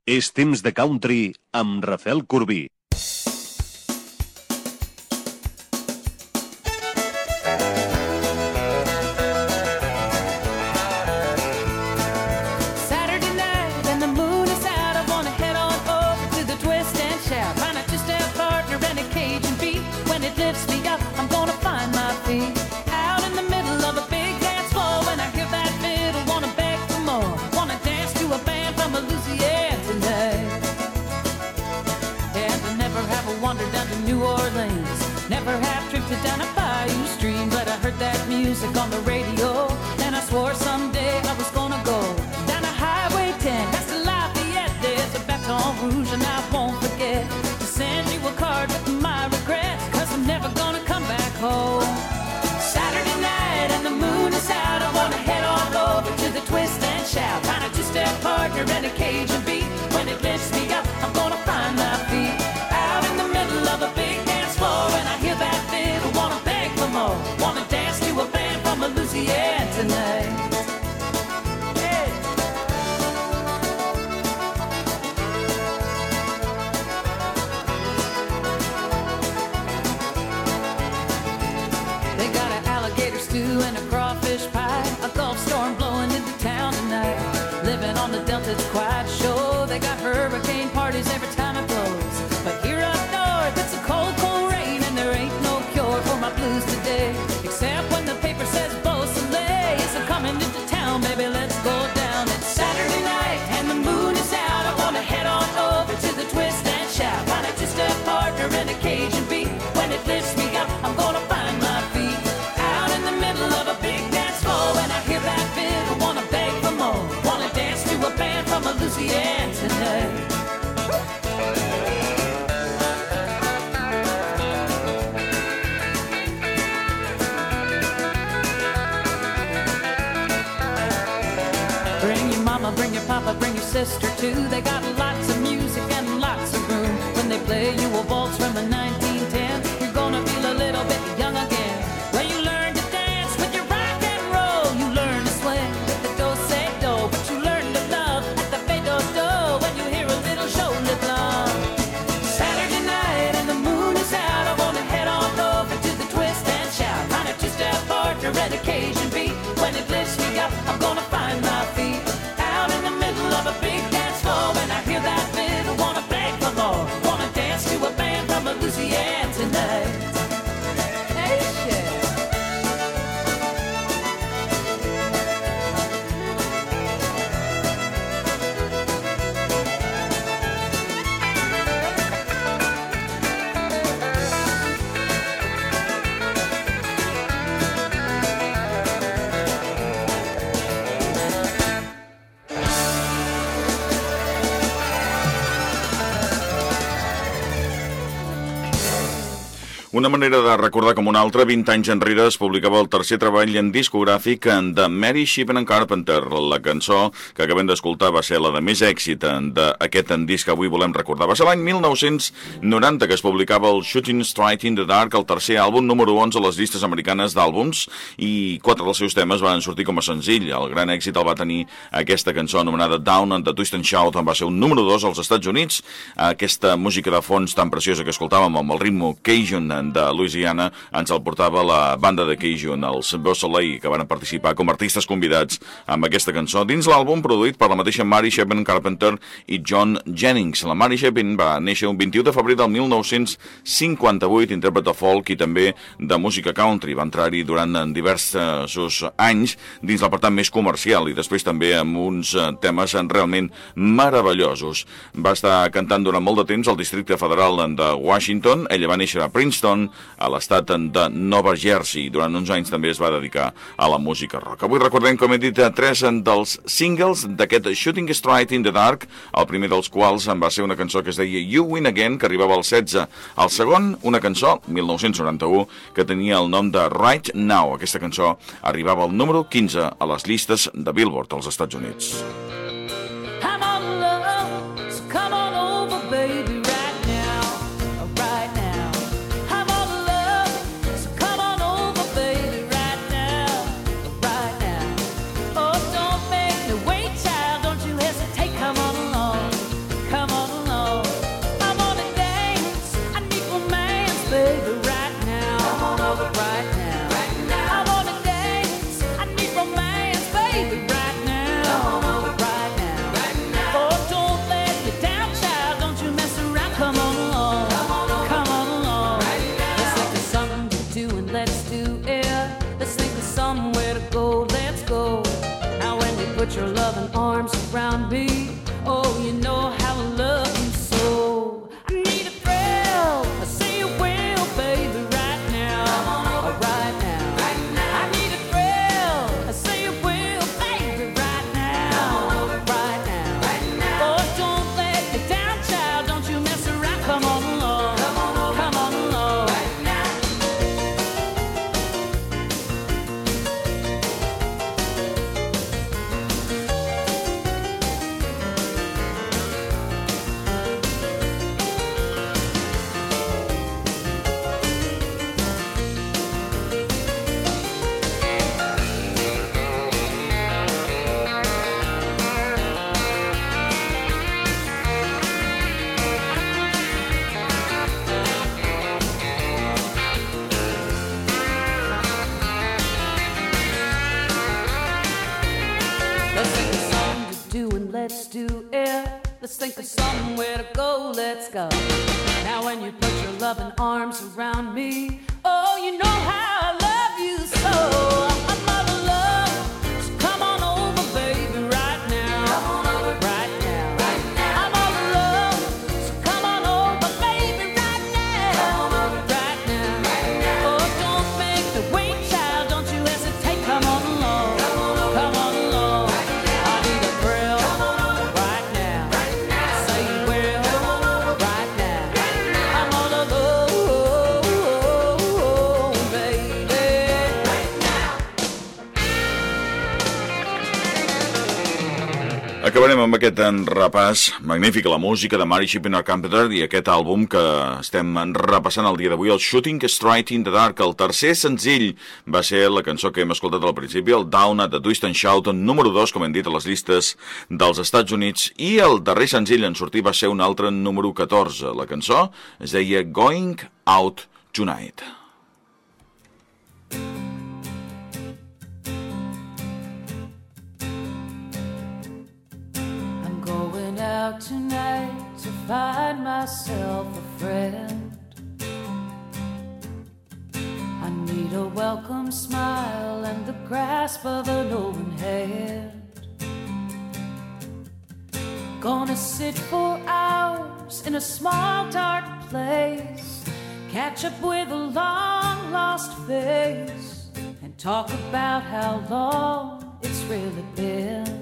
És temps de country amb Rafael Corbí. Down a bayou stream, but I heard that music on the radio, and I swore someday I was gonna go down a Highway 10, past the Lafayette. There's a Baton Rouge, and I won't forget to send you a card with my regrets, 'cause I'm never gonna come back home. Saturday night and the moon is out, I wanna head on over to the Twist and Shout, find a two-step partner and a Cajun beat. When it lifts me up, I'm gonna find my feet out in the middle of a big dance floor, and I hear that wanna dance to a band from Louisiana tonight. Yeah. They got an alligator stew and a crawfish pie, a Gulf storm blowing into town tonight. Living on the Delta, it's quite a show. They got hurricane parties every time it blows. But here up north, it's a cold, cold rain, and there ain't no cure for my blues today, except when the paper says Beausoleil is coming into town. Baby, let's go down. It's Saturday night and the moon is out, I wanna head on over to the Twist and Shout, find a two-step partner and a Cajun beat. When it lifts me up, I'm gonna find my feet out in the middle of a big dance floor, and I hear that fiddle, wanna beg for more, wanna dance to a band from Louisiana tonight. Bring your papa, bring your sister too. They got lots of music and lots of room. When they play you a waltz from the 1910, you're gonna feel a little bit young again. Well, you learn to dance with your rock and roll. You learn to swing with the do-say-do, but you learn to love at the fade-do-do when you hear a little shoulder bluff. Saturday night and the moon is out, I wanna head on over to the Twist and Shout, find a two-step partner and a Cajun beat. When it lifts me up, I'm gonna find my feet of a big dance floor, and I hear that fiddle, wanna beg for more, wanna dance to a band from Louisiana tonight. Hey, yeah. Una manera de recordar com una altra, 20 anys enrere es publicava el tercer treball en discogràfic de Mary Shipman Carpenter. La cançó que acabem d'escoltar va ser la de més èxit d'aquest disc que avui volem recordar. Va ser l'any 1990 que es publicava el Shooting Straight in the Dark, el tercer àlbum número 11 a les llistes americanes d'àlbums, i 4 dels seus temes van sortir com a senzill. El gran èxit el va tenir aquesta cançó anomenada Down and the Twist and Shout, va ser un número 2 als Estats Units. Aquesta música de fons tan preciosa que escoltàvem amb el ritme Cajun de Louisiana ens el portava la banda de Cajun, els Beausoleil, que van participar com a artistes convidats amb aquesta cançó dins l'àlbum produït per la mateixa Mary Shipman Carpenter i John Jennings. La Mary Shipman va néixer un 21 de febrer del 1958, intèrpret de folk i també de música country. Va entrar-hi durant diversos anys dins l'apartat més comercial i després també amb uns temes realment meravellosos. Va estar cantant durant molt de temps al Districte Federal de Washington. Ella va néixer a Princeton, a l'estat de Nova Jersey. Durant uns anys també es va dedicar a la música rock. Avui recordem, com he dit, 3 dels singles d'aquest Shooting Straight in the Dark, el primer dels quals va ser una cançó que es deia You Win Again, que arribava al 16. El segon, una cançó, 1991, que tenia el nom de Right Now. Aquesta cançó arribava al número 15 a les llistes de Billboard als Estats Units. I'm on love, so come on over, baby. loving arms around me. Oh, you know how I love you so. I need a thrill, I say you will, baby, right now. Right now. I need a thrill, I say you will, baby, right now. Right now. Oh, don't let me down, child, don't you mess around. Come on along, come on along. Let's do it. Let's think of somewhere to go. Let's go. Now when you put your loving arms around me, oh, you know how I love you so. I'm all alone, so come on over, baby, right now. Come on over, right now. Right now. I'm all alone, so come on over, baby, right now. Come on over, right now. Right now. Oh, don't make me wait, child. Don't you hesitate. Come on along. Come on over. Come on along. Right now. I need a thrill. Acabarem amb aquest repàs magnífic a la música de Mary Shipping Carpenter i aquest àlbum que estem repassant el dia d'avui, el Shooting Straight in the Dark. El tercer senzill va ser la cançó que hem escoltat al principi, el Down at the Twist and Shout, número 2, com hem dit, a les llistes dels Estats Units, i el darrer senzill en sortir va ser un altre número 14. La cançó es deia Going Out Tonight. Out tonight to find myself a friend. I need a welcome smile and the grasp of an open hand. Gonna sit for hours in a small dark place, catch up with a long lost face, and talk about how long it's really been.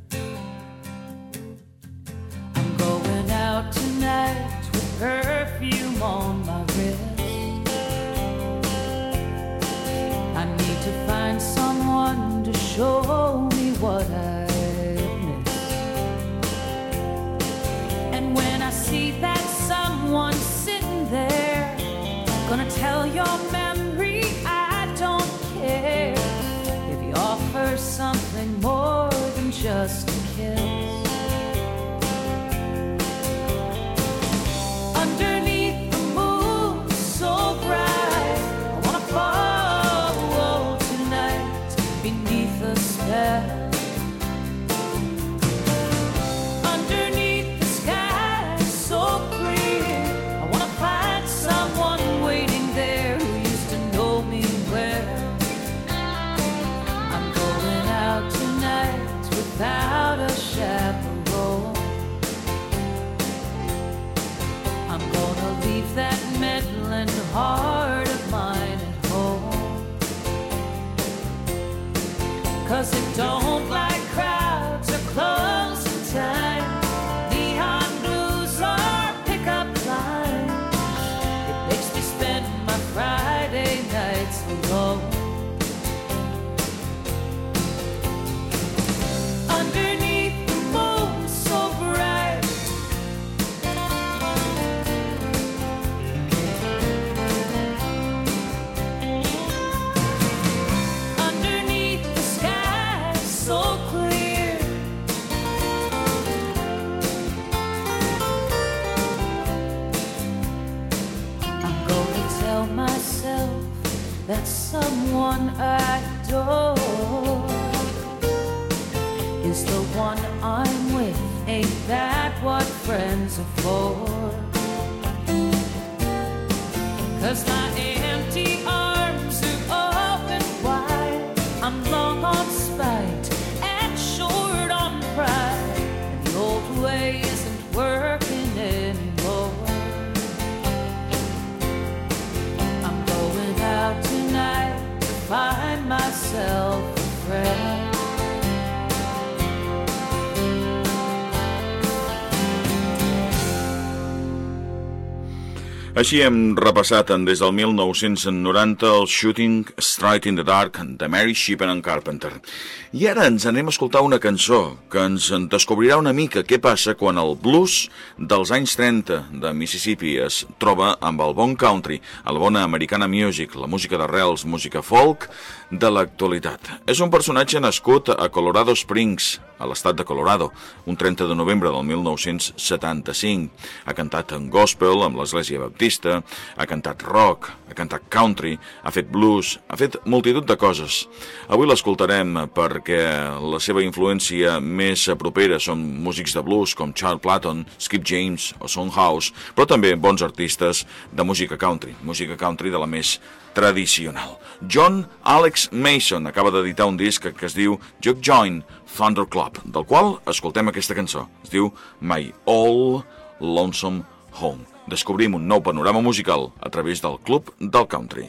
Out tonight with perfume on my wrist. I need to find someone to show me what I've missed. And when I see that someone sitting there, gonna tell your memory I don't care if you offer something more than just a kiss. Underneath the sky so clear, I wanna find someone waiting there who used to know me well. I'm going out tonight without a chaperone. I'm gonna leave that meddling heart of mine at home, 'cause it don't like crowds or closing time, neon blues or pickup lines. It makes me spend my Friday nights alone. Underneath the moon so bright, so clear. I'm gonna tell myself that someone I adore is the one I'm with. Ain't that what friends are for? 'Cause my empty arms are open wide. I'm long on spite and short on Així hem repassat des del 1990 el Shooting Straight in the Dark de Mary Shipman and Carpenter. I ara ens anem a escoltar una cançó que ens descobrirà una mica què passa quan el blues dels anys 30 de Mississippi es troba amb el bon country, el bona Americana music, la música d'arrels, música folk de l'actualitat. És un personatge nascut a Colorado Springs, a l'estat de Colorado, un 30 de novembre del 1975. Ha cantat en gospel amb l'Església Baptista, ha cantat rock, ha cantat country, ha fet blues, ha fet multitud de coses. Avui l'escoltarem perquè la seva influència més propera són músics de blues com Charles Platon, Skip James o Son House, però també bons artistes de música country de la més tradicional. John Alex Mason acaba d'editar un disc que es diu Juke Joint Thunder Club, del qual escoltem aquesta cançó. Es diu My All Lonesome Home. Descobrim un nou panorama musical a través del Club del Country.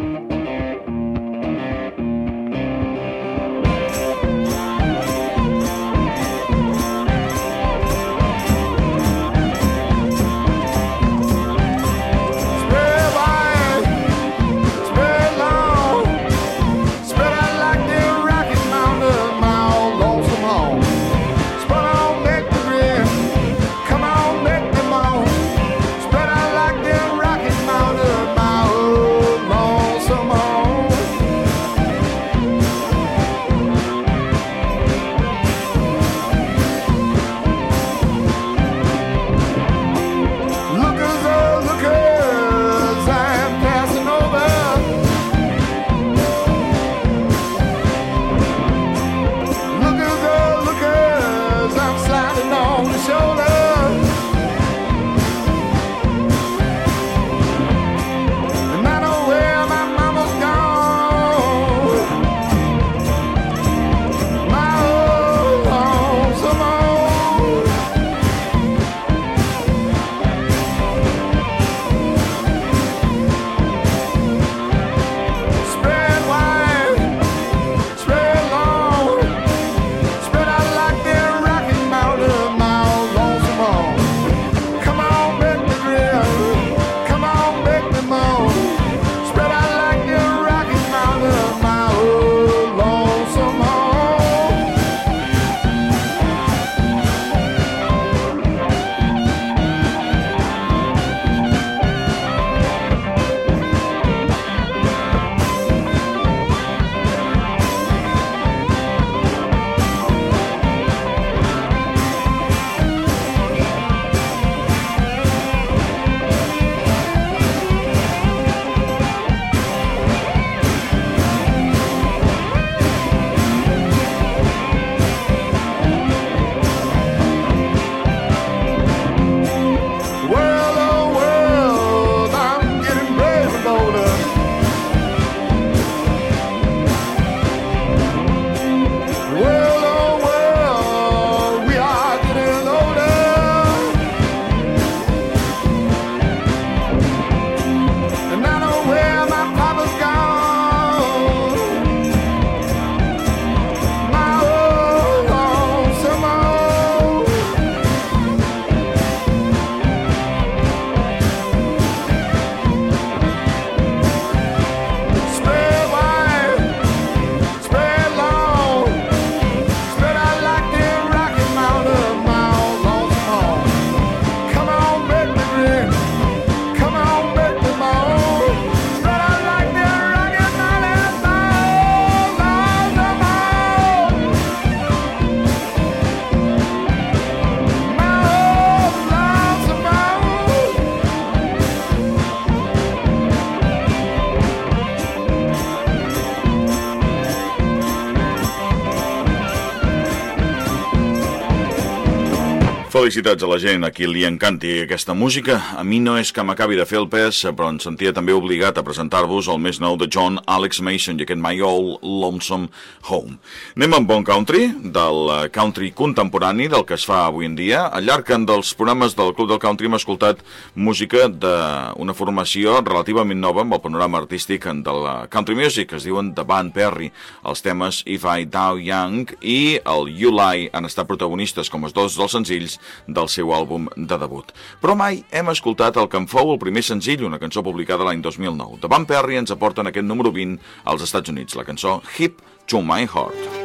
Felicitats a la gent a qui li encanti aquesta música. A mi no és que m'acabi de fer el pes, però em sentia també obligat a presentar-vos el més nou de John Alex Mason i aquest My All Lonesome Home. Anem amb bon country, del country contemporani, del que es fa avui en dia. Al llarg dels programes del Club del Country hem escoltat música d'una formació relativament nova amb el panorama artístic de la country music, que es diuen The Van Perry. Els temes If I Die Young i el You Lie han estat protagonistes com els dos dels senzills del seu àlbum de debut. Però mai hem escoltat el que en fou el primer senzill, una cançó publicada l'any 2009. The Van Perry ens aporten aquest número 20 als Estats Units, la cançó Hip to My Heart.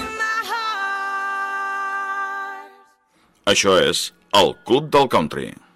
Això és el Club del Country.